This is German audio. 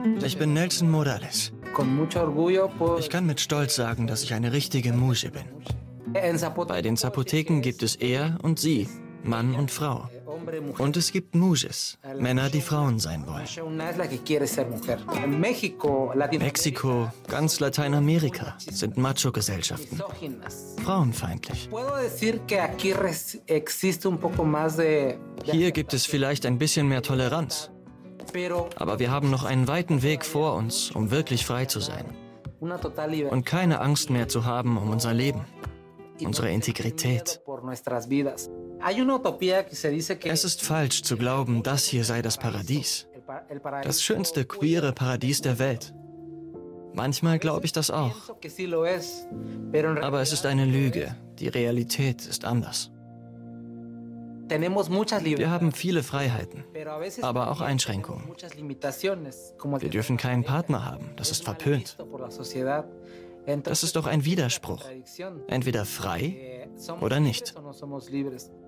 Ich bin Nelson Morales. Ich kann mit Stolz sagen, dass ich eine richtige Mujer bin. Bei den Zapoteken gibt es er und sie, Mann und Frau. Und es gibt Mujeres, Männer, die Frauen sein wollen. Mexiko, ganz Lateinamerika sind Macho-Gesellschaften. Frauenfeindlich. Hier gibt es vielleicht ein bisschen mehr Toleranz. Aber wir haben noch einen weiten Weg vor uns, um wirklich frei zu sein. Und keine Angst mehr zu haben um unser Leben, unsere Integrität. Es ist falsch zu glauben, das hier sei das Paradies. Das schönste queere Paradies der Welt. Manchmal glaube ich das auch. Aber es ist eine Lüge. Die Realität ist anders. Wir haben viele Freiheiten, aber auch Einschränkungen. Wir dürfen keinen Partner haben, das ist verpönt. Das ist doch ein Widerspruch. Entweder frei oder nicht.